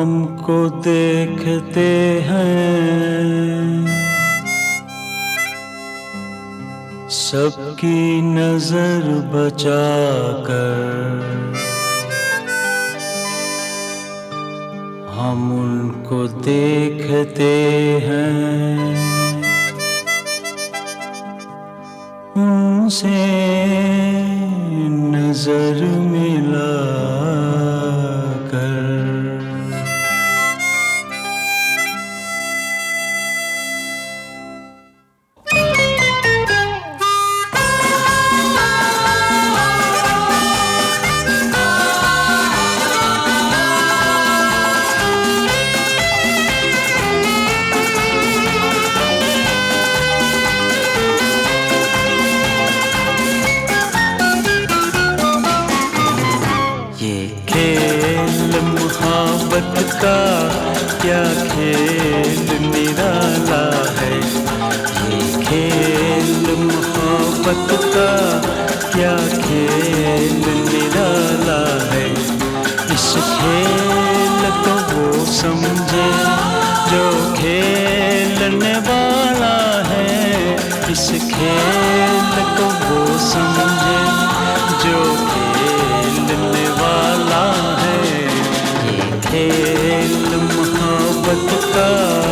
हमको देखते हैं सबकी नजर बचाकर, हम उनको देखते हैं उनसे नजर मिला कर। मोहब्बत का क्या खेल निराला है, ये खेल मोहब्बत का क्या खेल निराला है। इस खेल को वो समझे जो खेलने वाला है, इस खेल को वो समझे जो खेलने वाला है। खेल मोहब्बत का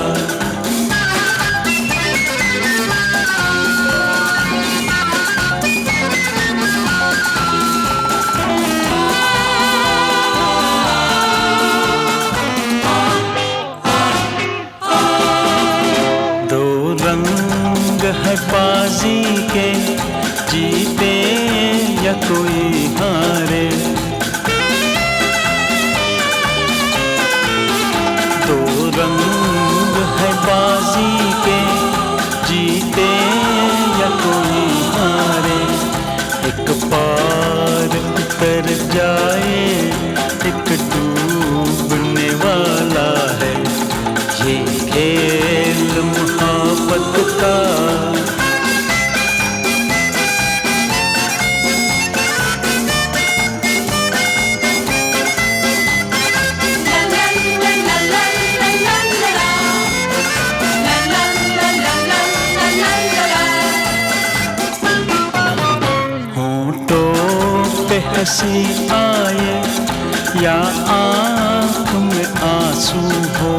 दो रंग है बाजी के, जीते या कोई हारे। रंग है बाजी के, जीते या कोई हारे। एक पार उतर जाए, एक डूबने वाला है। ये खेल मोहब्बत का हंसी आए या आँख में आंसू हो,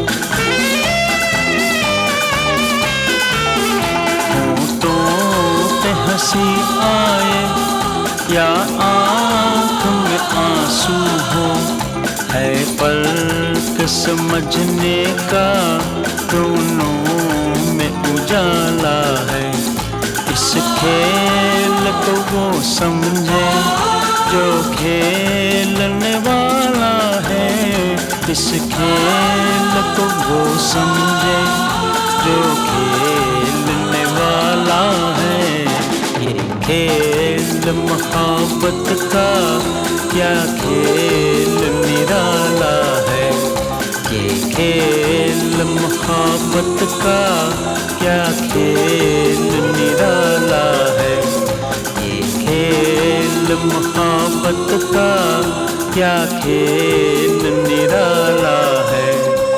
होठों पे हंसी आए या आँख में आंसू हो। है फर्क समझने का, दोनों में उजाला है। इस खेल को वो समझे जो खेलने वाला है, इस खेल को वो समझे जो खेलने वाला है। ये खेल मोहब्बत का क्या खेल निराला है, ये खेल मोहब्बत का क्या खेल निराला है। ये खेल मोहब्बत का क्या खेल निराला है।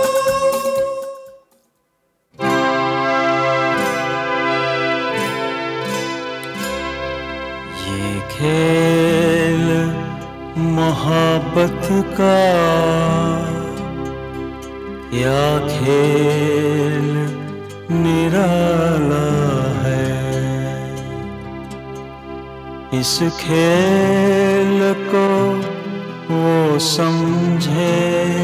ये खेल मोहब्बत का क्या खेल निराला है। इस खेल को वो समझे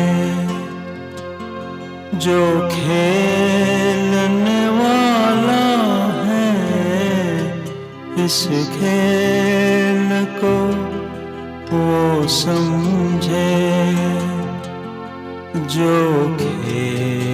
जो खेलने वाला है, इस खेल को वो समझे जो खेल